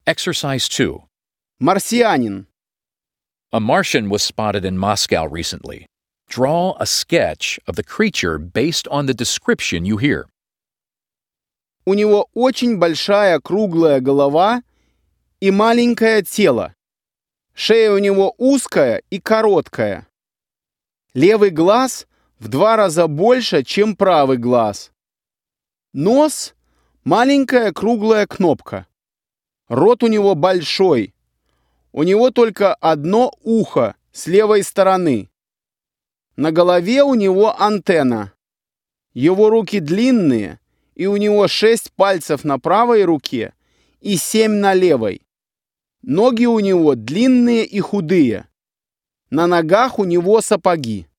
Exercise 2. Марсианин. A Martian was spotted in Moscow recently. Draw a sketch of the creature based on the description you hear. У него очень большая круглая голова и маленькое тело. Шея у него узкая и короткая. Левый глаз в 2 раза больше, чем правый глаз. Нос – маленькая круглая кнопка. Рот у него большой. У него только одно ухо с левой стороны. На голове у него антенна. Его руки длинные, и у него 6 пальцев на правой руке и 7 на левой. Ноги у него длинные и худые. На ногах у него сапоги.